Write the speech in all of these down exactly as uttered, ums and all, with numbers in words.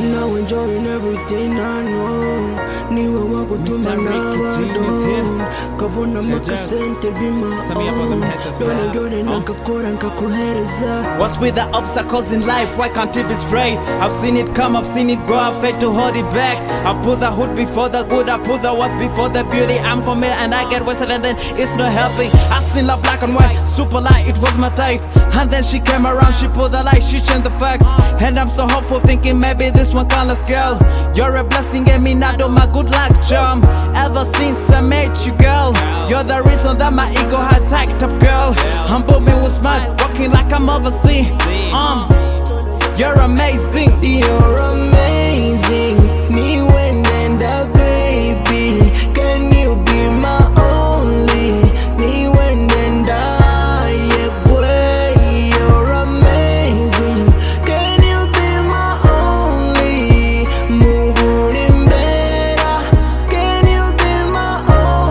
Now enjoying everything I know. Niwe wako tuma na wado Kabona makasente vima Dona yore nakakora nkakuhereza. What's with the obstacles in life? Why can't it be straight? I've seen it come, I've seen it go, I've failed to hold it back. I put the hood before the good, I put the worth before the beauty. I'm committed and I get wasted and then it's no helping. I seen love black and white, super light, it was my type. And then she came around, she put the light, she changed the facts. And I'm so hopeful thinking maybe this one colorless girl. You're a blessing, get me not on my good luck charm. Ever since I met you, girl, you're the reason that my ego has hacked up, girl. I'm booming with smiles, walking like I'm overseas. Um, you're amazing. You're amazing. Me when and the baby. Can you be my only? Me when and I, yeah, boy. You're amazing. Can you be my only? Moving better. Can you be my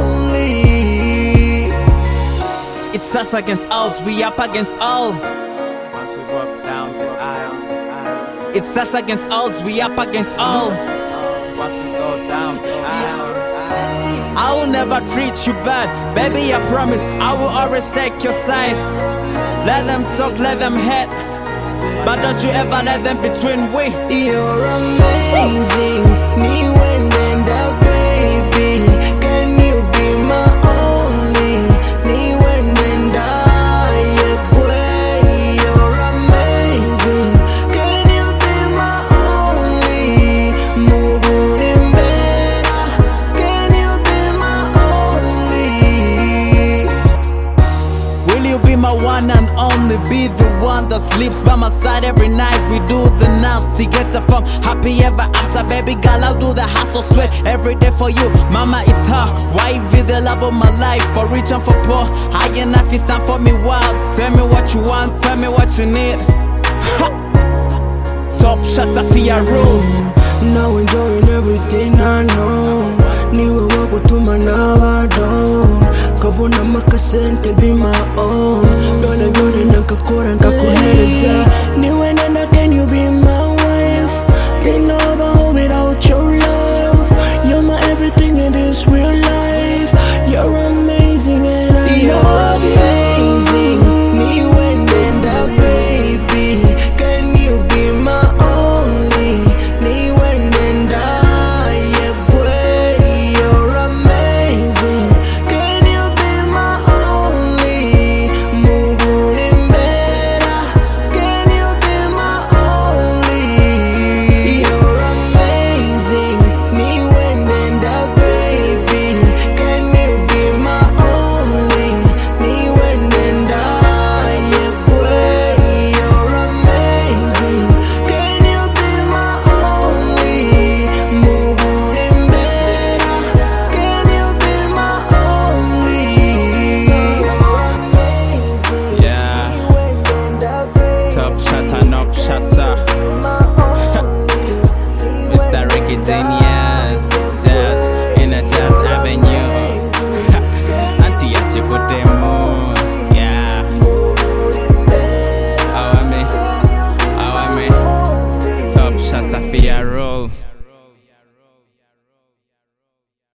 only? It's us against odds, we up against all. Once we go up down the aisle. It's us against odds, we up against all. Once we go down the aisle. I will never treat you bad, baby, I promise I will always take your side. Let them talk, let them hate, but don't you ever let them between we. You're amazing. Me when and the baby. Can you be my only? Me when and I, yeah, boy. You're amazing. Can you be my only? Moving better. Can you be my only? Will you be my one and only? Be the one that sleeps by my side every night. We do the nasty, get her from happy ever after. Baby girl, I'll do the hustle, sweat every day for you. Mama, it's her, wifey, the love of my life. For rich and for poor, high enough, it's time for me wild. Tell me what you want, tell me what you need. Ha! Top shots, I feel your rule. Now enjoying everything I know. Niwe wako tuma na wado Kabona makasente be my own. Dona yore nakakora nkakuhereza. Niwe na